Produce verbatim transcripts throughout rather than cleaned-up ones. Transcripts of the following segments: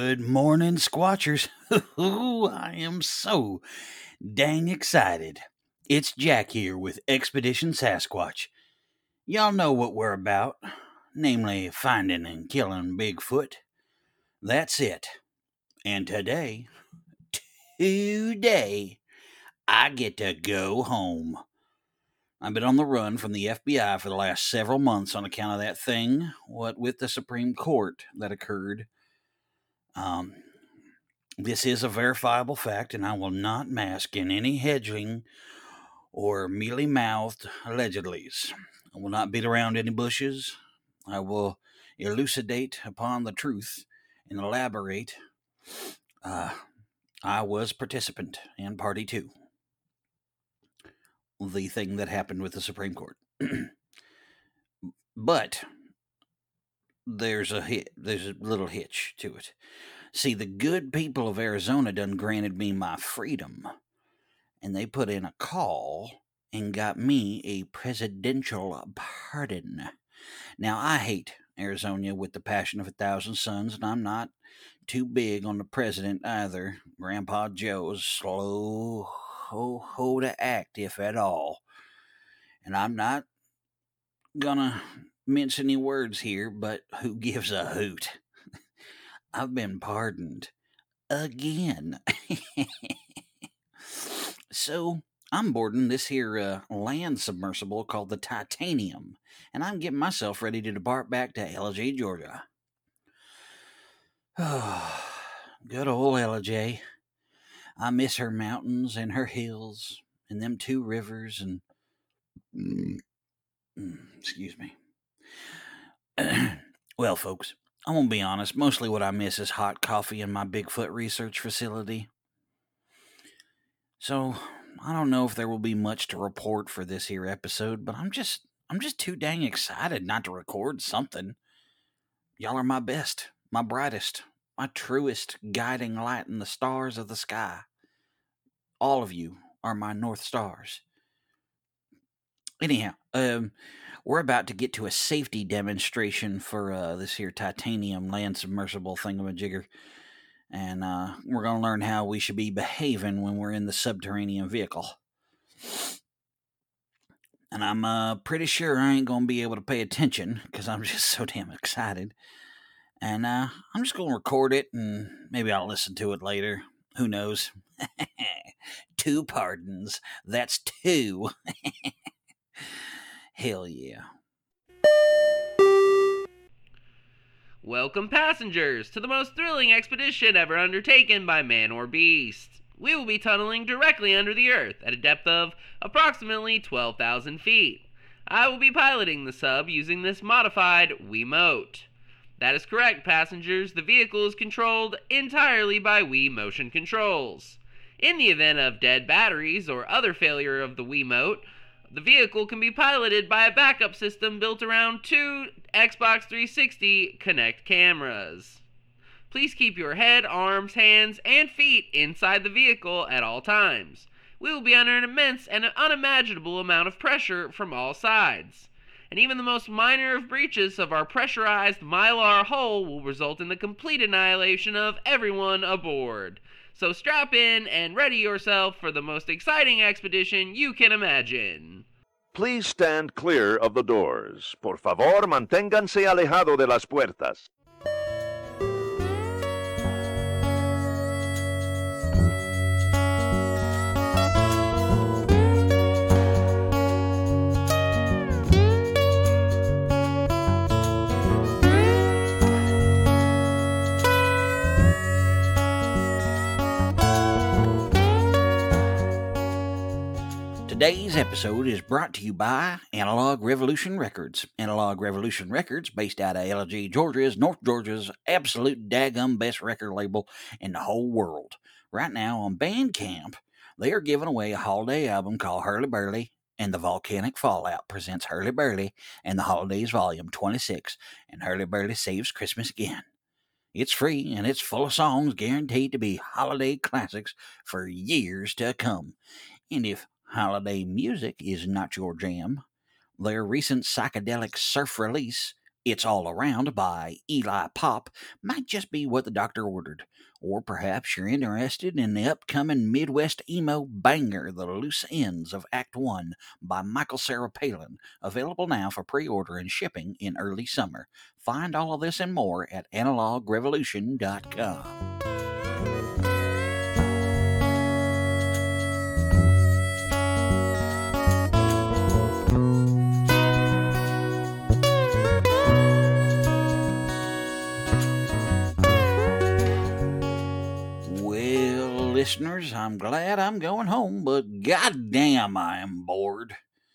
Good morning, Squatchers. I am so dang excited. It's Jack here with Expedition Sasquatch. Y'all know what we're about, namely finding and killing Bigfoot. That's it. And today, today, I get to go home. I've been on the run from the F B I for the last several months on account of that thing, what with the Supreme Court that occurred. Um, this is a verifiable fact, and I will not mask in any hedging or mealy-mouthed allegedlys. I will not beat around any bushes. I will elucidate upon the truth and elaborate. Uh, I was participant in party two, the thing that happened with the Supreme Court. But there's a hit, there's a little hitch to it. See, the good people of Arizona done granted me my freedom, and they put in a call and got me a presidential pardon. Now, I hate Arizona with the passion of a thousand suns, and I'm not too big on the president either. Grandpa Joe's slow ho ho to act, if at all. And I'm not gonna mince any words here, but who gives a hoot? I've been pardoned again. So, I'm boarding this here uh, land submersible called the Titanium, and I'm getting myself ready to depart back to L J, Georgia. Good old L J. I miss her mountains and her hills and them two rivers and... Mm, mm, excuse me. Well, folks, I'm going to be honest. Mostly what I miss is hot coffee in my Bigfoot research facility. So, I don't know if there will be much to report for this here episode, but I'm just I'm just too dang excited not to record something. Y'all are my best, my brightest, my truest guiding light in the stars of the sky. All of you are my North Stars. Anyhow, um, we're about to get to a safety demonstration for uh, this here titanium land submersible thingamajigger. And uh, we're going to learn how we should be behaving when we're in the subterranean vehicle. And I'm uh, pretty sure I ain't going to be able to pay attention because I'm just so damn excited. And uh, I'm just going to record it and maybe I'll listen to it later. Who knows? Two pardons. That's two. Hell yeah. Welcome, passengers, to the most thrilling expedition ever undertaken by man or beast. We will be tunneling directly under the Earth at a depth of approximately twelve thousand feet. I will be piloting the sub using this modified Wiimote. That is correct, passengers. The vehicle is controlled entirely by Wii motion controls. In the event of dead batteries or other failure of the Wiimote, the vehicle can be piloted by a backup system built around two Xbox three sixty Kinect cameras. Please keep your head, arms, hands, and feet inside the vehicle at all times. We will be under an immense and unimaginable amount of pressure from all sides. And even the most minor of breaches of our pressurized mylar hull will result in the complete annihilation of everyone aboard. So strap in and ready yourself for the most exciting expedition you can imagine. Please stand clear of the doors. Por favor, manténganse alejado de las puertas. Today's episode is brought to you by Analog Revolution Records. Analog Revolution Records, based out of L J, Georgia, is North Georgia's absolute daggum best record label in the whole world. Right now on Bandcamp, they are giving away a holiday album called Hurly Burly, and the Volcanic Fallout presents Hurly Burly and the Holidays Volume twenty-six, and Hurly Burly Saves Christmas Again. It's free, and it's full of songs guaranteed to be holiday classics for years to come. And if holiday music is not your jam, their recent psychedelic surf release, It's All Around by Eli Pop might just be what the doctor ordered. Or perhaps you're interested in the upcoming Midwest emo banger, The Loose Ends of Act One by Michael Sarah Palin, available now for pre-order and shipping in early summer. Find all of this and more at analog revolution dot com. Listeners, I'm glad I'm going home, but goddamn, I am bored.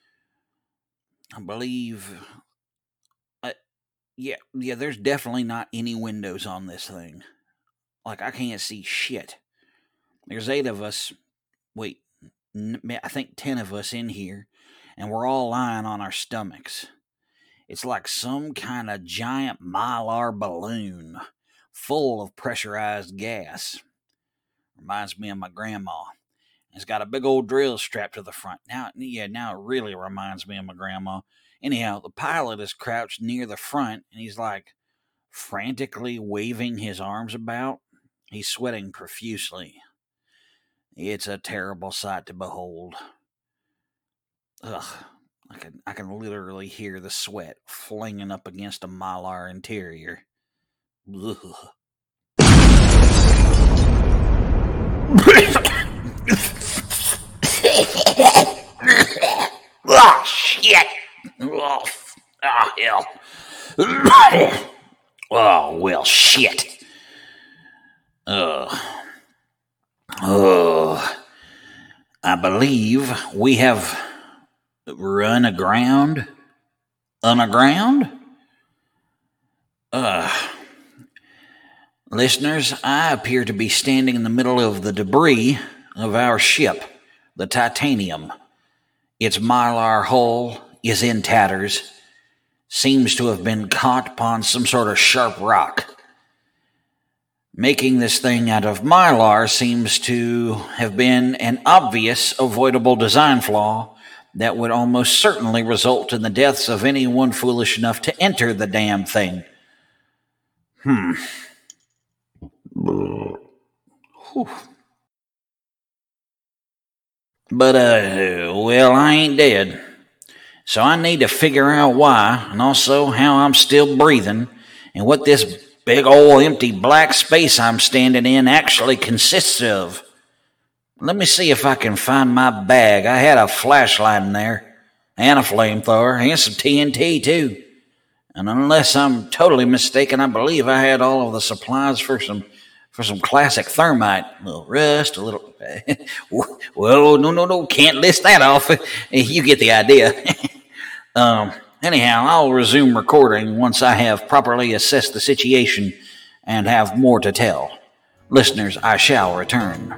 I believe, uh, yeah, yeah, there's definitely not any windows on this thing. Like, I can't see shit. There's eight of us, wait, n- I think ten of us in here, and we're all lying on our stomachs. It's like some kind of giant mylar balloon full of pressurized gas. Reminds me of my grandma. It's got a big old drill strapped to the front. Now, yeah, now it really reminds me of my grandma. Anyhow, the pilot is crouched near the front, and he's like frantically waving his arms about. He's sweating profusely. It's a terrible sight to behold. Ugh, I can, I can literally hear the sweat flinging up against a mylar interior. Ugh. Oh, shit. Oh, oh, hell. Oh, well, shit. Uh, oh, I believe we have run aground. Unaground? Uh, listeners, I appear to be standing in the middle of the debris of our ship, the Titanium. Its mylar hull is in tatters, seems to have been caught upon some sort of sharp rock. Making this thing out of mylar seems to have been an obvious, avoidable design flaw that would almost certainly result in the deaths of anyone foolish enough to enter the damn thing. Hmm. Whew. But, uh, well, I ain't dead. So I need to figure out why, and also how I'm still breathing, and what this big old empty black space I'm standing in actually consists of. Let me see if I can find my bag. I had a flashlight in there, and a flamethrower, and some T N T, too. And unless I'm totally mistaken, I believe I had all of the supplies for some for some classic thermite. A little rust, a little... well, no, no, no, can't list that off. You get the idea. um, anyhow, I'll resume recording once I have properly assessed the situation and have more to tell. Listeners, I shall return.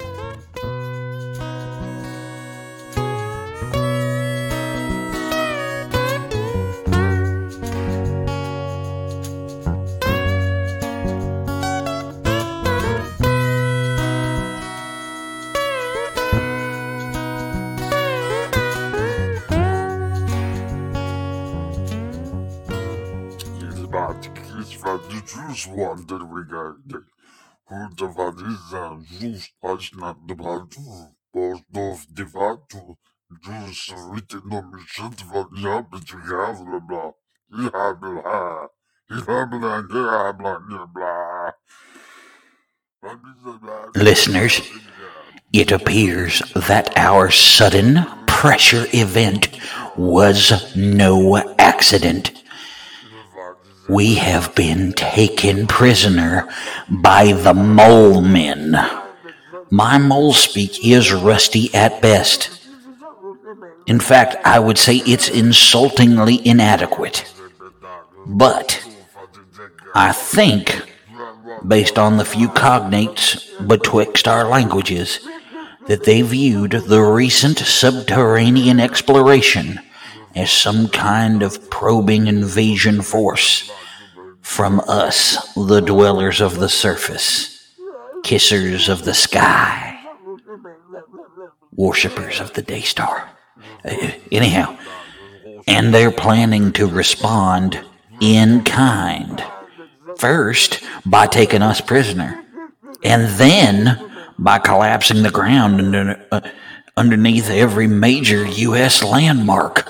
Listeners, it appears that our sudden pressure event was no accident. We have been taken prisoner by the mole men. My mole speak is rusty at best. In fact, I would say it's insultingly inadequate. But I think, based on the few cognates betwixt our languages, that they viewed the recent subterranean exploration as some kind of probing invasion force from us, the dwellers of the surface, kissers of the sky, worshippers of the day star. Uh, anyhow, and they're planning to respond in kind. First, by taking us prisoner, and then by collapsing the ground under, uh, underneath every major U S landmark.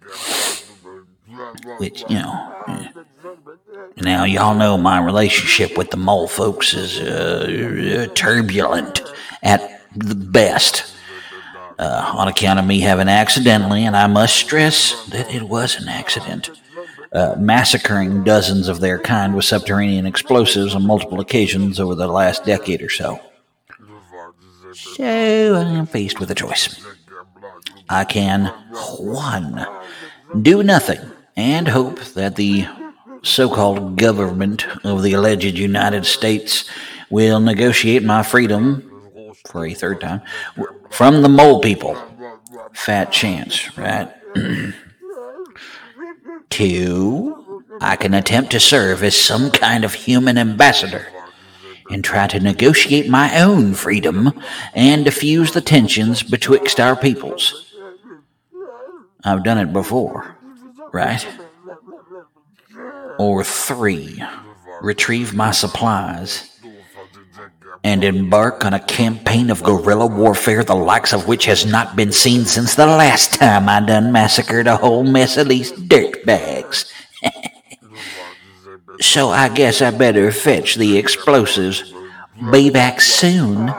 Which, you know, now y'all know my relationship with the mole folks is uh, turbulent at the best. Uh, on account of me having accidentally, and I must stress that it was an accident, uh, massacring dozens of their kind with subterranean explosives on multiple occasions over the last decade or so. So I'm faced with a choice. I can, one, do nothing and hope that the so-called government of the alleged United States will negotiate my freedom, for a third time, from the mole people. Fat chance, right? Two, I can attempt to serve as some kind of human ambassador and try to negotiate my own freedom and diffuse the tensions betwixt our peoples. I've done it before, right? Or three, retrieve my supplies and embark on a campaign of guerrilla warfare the likes of which has not been seen since the last time I done massacred a whole mess of these dirtbags. So I guess I better fetch the explosives. Be back soon.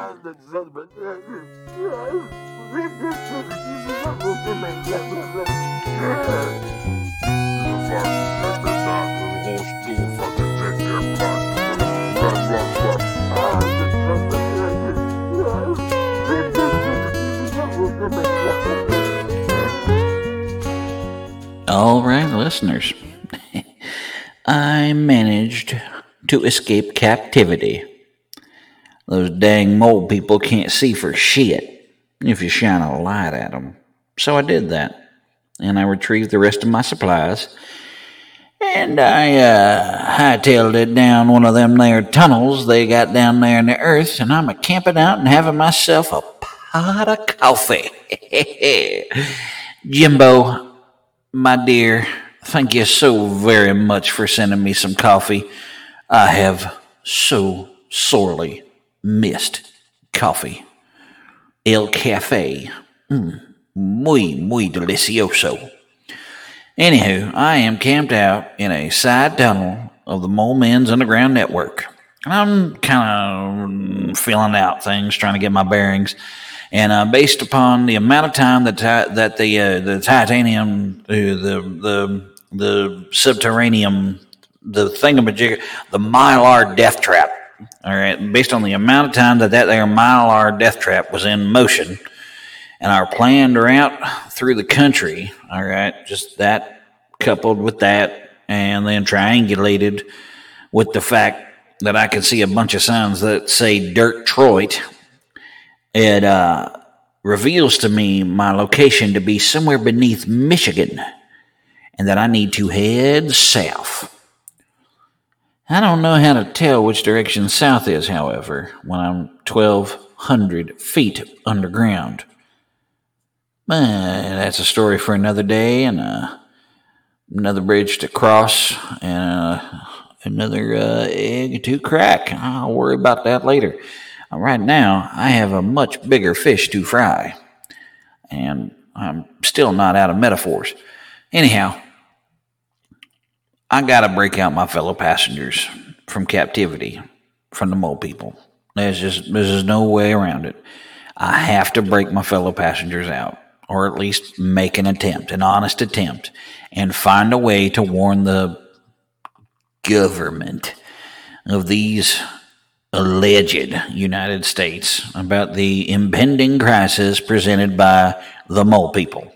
All right, listeners. I managed to escape captivity. Those dang mole people can't see for shit if you shine a light at them. So I did that, and I retrieved the rest of my supplies, and I uh, hightailed it down one of them there tunnels they got down there in the earth, and I'm a camping out and having myself a pot of coffee. Jimbo, my dear, thank you so very much for sending me some coffee. I have so sorely missed coffee. El Cafe. Mm, muy, muy delicioso. Anywho, I am camped out in a side tunnel of the Mole Men's underground network. And I'm kind of feeling out things, trying to get my bearings. And uh, based upon the amount of time that ti- that the uh, the titanium, uh, the the the subterranean, the thingamajig, the Mylar death trap. All right, based on the amount of time that that there Mylar death trap was in motion, and our planned route through the country. All right, just that coupled with that, and then triangulated with the fact that I could see a bunch of signs that say Detroit. It uh, reveals to me my location to be somewhere beneath Michigan, and that I need to head south. I don't know how to tell which direction south is, however, when I'm twelve hundred feet underground. But that's a story for another day, and uh, another bridge to cross, and uh, another uh, egg to crack. I'll worry about that later. Right now, I have a much bigger fish to fry, and I'm still not out of metaphors. Anyhow, I gotta break out my fellow passengers from captivity from the mole people. There's just there's just no way around it. I have to break my fellow passengers out, or at least make an attempt, an honest attempt, and find a way to warn the government of these alleged United States about the impending crisis presented by the mole people.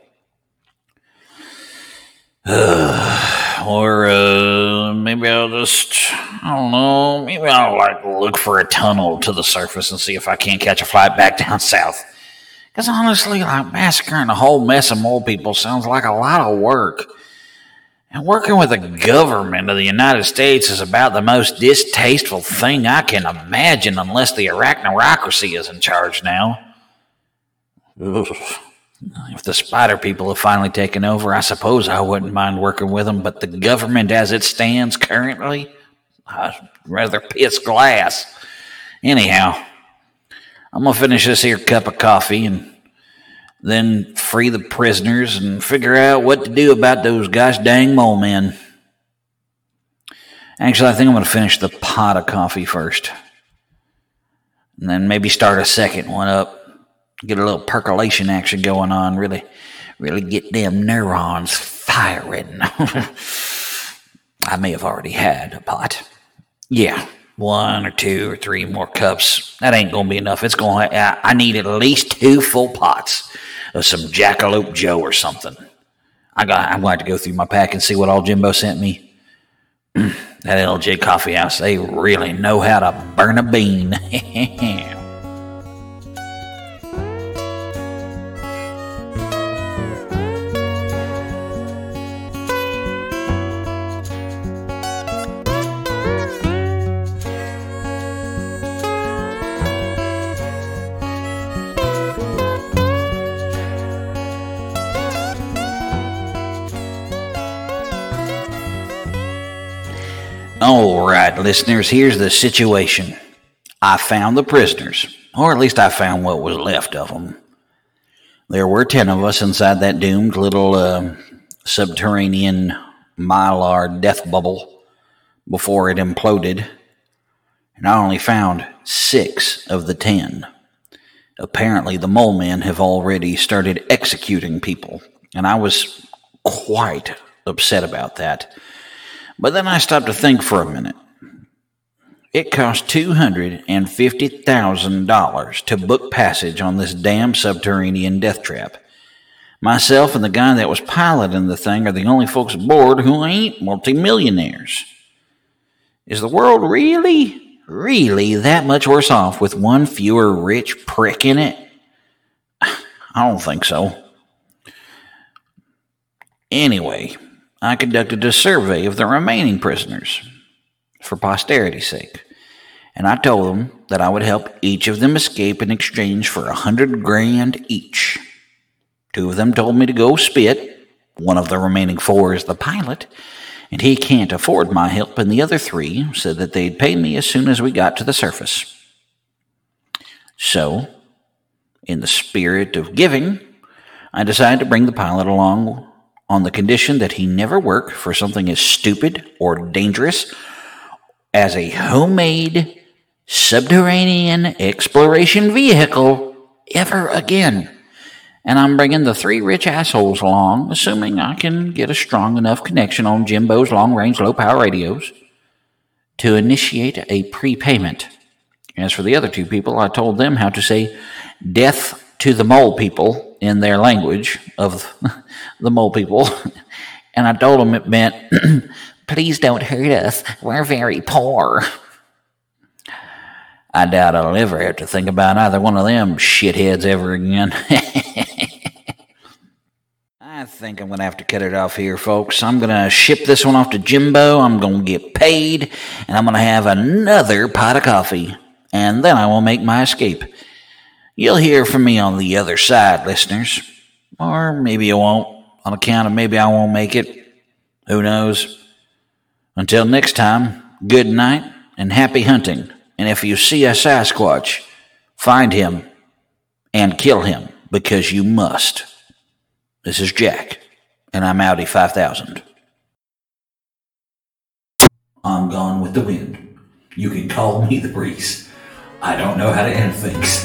Uh, or uh, maybe I'll just, I don't know, maybe I'll like look for a tunnel to the surface and see if I can't catch a flight back down south. Because honestly, like massacring a whole mess of mole people sounds like a lot of work. And working with the government of the United States is about the most distasteful thing I can imagine, unless the arachnocracy is in charge now. Ugh. If the spider people have finally taken over, I suppose I wouldn't mind working with them, but the government as it stands currently, I'd rather piss glass. Anyhow, I'm going to finish this here cup of coffee and then free the prisoners and figure out what to do about those gosh dang mole men. Actually, I think I'm going to finish the pot of coffee first. And then maybe start a second one up. Get a little percolation action going on. Really, really get them neurons firing. I may have already had a pot. Yeah, one or two or three more cups. That ain't going to be enough. It's going. I, I need at least two full pots of some Jackalope Joe or something. I got. I'm going to go through my pack and see what all Jimbo sent me. That L J Coffee House, they really know how to burn a bean. All right, listeners, here's the situation. I found the prisoners, or at least I found what was left of them. There were ten of us inside that doomed little uh, subterranean mylar death bubble before it imploded, and I only found six of the ten. Apparently, the mole men have already started executing people, and I was quite upset about that. But then I stopped to think for a minute. It cost two hundred fifty thousand dollars to book passage on this damn subterranean death trap. Myself and the guy that was piloting the thing are the only folks aboard who ain't multimillionaires. Is the world really, really that much worse off with one fewer rich prick in it? I don't think so. Anyway, I conducted a survey of the remaining prisoners for posterity's sake, and I told them that I would help each of them escape in exchange for a hundred grand each. Two of them told me to go spit. One of the remaining four is the pilot, and he can't afford my help, and the other three said that they'd pay me as soon as we got to the surface. So, in the spirit of giving, I decided to bring the pilot along on the condition that he never work for something as stupid or dangerous as a homemade subterranean exploration vehicle ever again. And I'm bringing the three rich assholes along, assuming I can get a strong enough connection on Jimbo's long-range low-power radios to initiate a prepayment. As for the other two people, I told them how to say death to the mole people in their language of the mole people. And I told them it meant, please don't hurt us. We're very poor. I doubt I'll ever have to think about either one of them shitheads ever again. I think I'm going to have to cut it off here, folks. I'm going to ship this one off to Jimbo. I'm going to get paid, and I'm going to have another pot of coffee. And then I will make my escape. You'll hear from me on the other side, listeners. Or maybe you won't, on account of maybe I won't make it. Who knows? Until next time, good night and happy hunting. And if you see a Sasquatch, find him and kill him, because you must. This is Jack, and I'm Audi five thousand. I'm gone with the wind. You can call me the breeze. I don't know how to end things.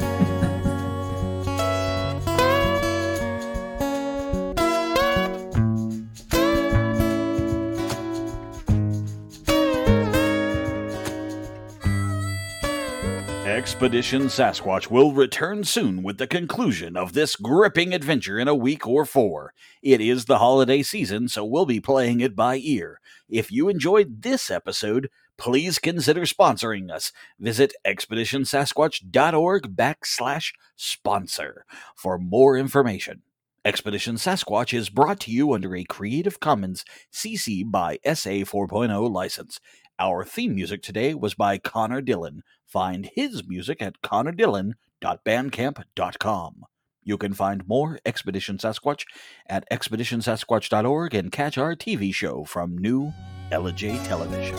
Expedition Sasquatch will return soon with the conclusion of this gripping adventure in a week or four. It is the holiday season, so we'll be playing it by ear. If you enjoyed this episode, please consider sponsoring us. Visit expeditionsasquatch.org backslash sponsor for more information. Expedition Sasquatch is brought to you under a Creative Commons C C by S A four point oh license. Our theme music today was by Connor Dillon. Find his music at connor dillon dot bandcamp dot com. You can find more Expedition Sasquatch at expedition sasquatch dot org and catch our T V show from New Ella J Television.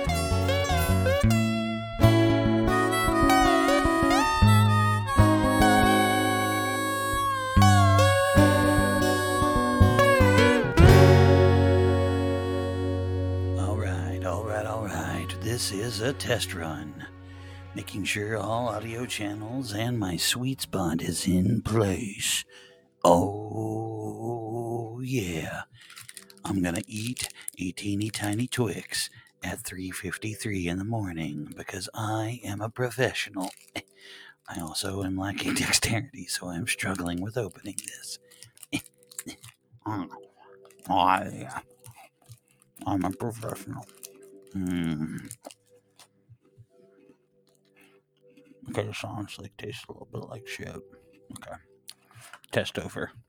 All right, all right, all right. This is a test run. Making sure all audio channels and my sweet spot is in place. Oh, yeah. I'm gonna eat a teeny tiny Twix at three fifty-three in the morning because I am a professional. I also am lacking dexterity, so I'm struggling with opening this. I, I'm a professional. Mm. Okay, this honestly tastes a little bit like shit. Okay. Test over.